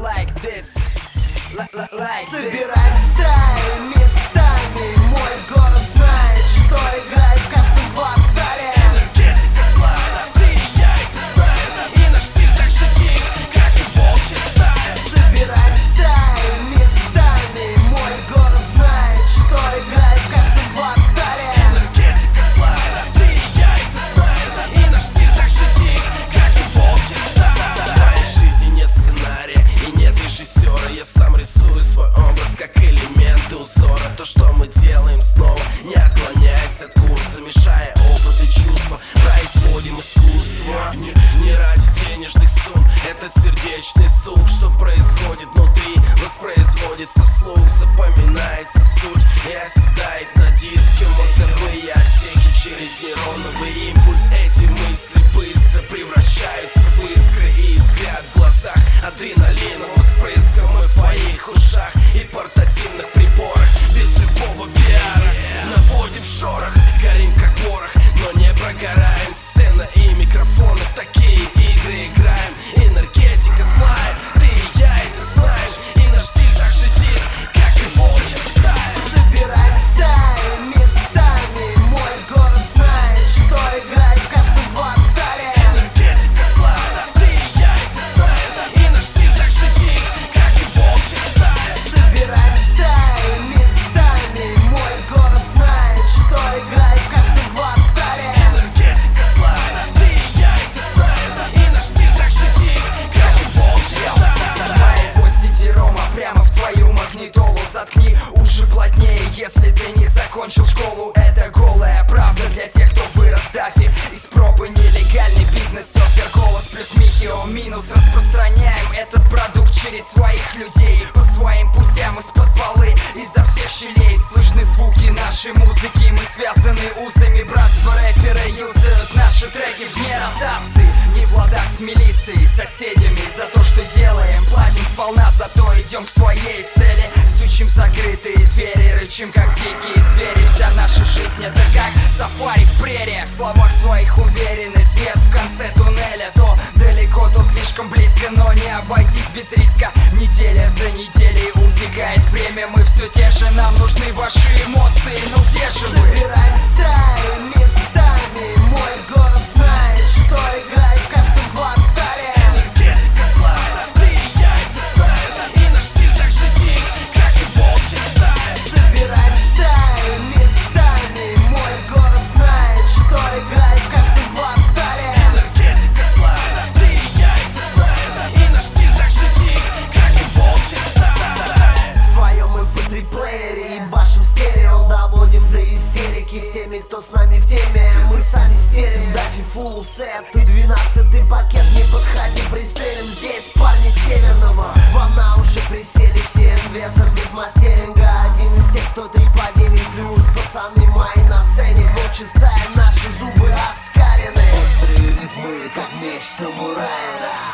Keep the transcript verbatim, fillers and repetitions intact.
like this, like, like, like Собираем стаи местами, мой город знает, что играет в каждом квартале. Энергетика слайда, ты и я это знаем, и наш стиль так же дик, как и волчья стая. Собираем стаи местами, мой город знает, что играет в каждом квартале. Энергетика слайда, ты и я это знаем, и наш стиль так же дик, как и волчья стая. В моей жизни нет сценария и нет режиссера, я сам рисую свой образ как элементы узора. То, что мы делаем снова, не отклоняясь от курса, мешая опыт и чувства, производим искусство. Не, не ради денежных сумм, этот сердечный стук, что происходит внутри, воспроизводится вслух, запоминается суть и оседает на диске. Мозговые отсеки через нейроновый импульс. Эти мысли быстро превращаются в искры и взгляд в глазах адреналиновым вспрыском и в твоих ушах и портативных приборах. Без любого пиара наводим шорох, горим как порох, но не прогораем. Сцена и микрофоны, в такие игры играем. Энергетика слайд, ты и я это знаешь, и наш стиль так же дик, как и волчья стая. Собираем стаи местами, мой город знает, что играет в каждом квартале. Энергетика слайда, ты и я это знаем, и наш стиль так же дик, как и волчья стая. Собираем стаи местами, мой город знает, что играет в каждом квартале. Энергетика слайда, ты и я это знаем, и наш стиль так же дик, как и волчья стая. моего сидерома прямо в твою магнитолу. Заткни уши плотнее, если ты не закончил школу. Это голая правда для тех, кто вырос в дафе. Из пробы нелегальный бизнес, серфер, голос плюс михио минус. Распространяем этот продукт через своих людей, по своим путям из-под полы, изо всех щелей. Слышны звуки нашей музыки, мы связаны узами братства. Рэперы юзают наши треки вне ротации, не в ладах с милицией, соседями. За то, что делаем, платим сполна, зато идем к своей цели. Стучим в закрытые двери, рычим как дикие звери. Вся наша жизнь это как сафари в прериях. В словах своих уверенный свет в конце туннеля. То далеко, то слишком близко, но не обойтись без риска. Неделя за неделей утекает время, мы все те же, нам нужны ваши эмоции. Ну где же вы? Собираем стаи местами, мой город знает, что играет в каждом квартале. Энергетика слайда, ты и я это знаем, и наш стиль так же дик, как и волчья стая. Собираем стаи местами, мой город знает, что играет в каждом квартале. Энергетика слайда, ты и я это знаем, и наш стиль так же дик, как и волчья стая. В твоем эм пэ три плеере ебашим стерео, доводим до истерики с теми, кто с нами в теме. Мы сами стерим, дафи фулл сет, ты двенадцатый пакет, не подходи, пристрелим здесь парни северного. Вам на уши присели всем весом без мастеринга. Один из тех, кто три по девять плюс, пацаны мои на сцене. Волчья стая, наши зубы оскалены. Острые рифмы, как меч самурая.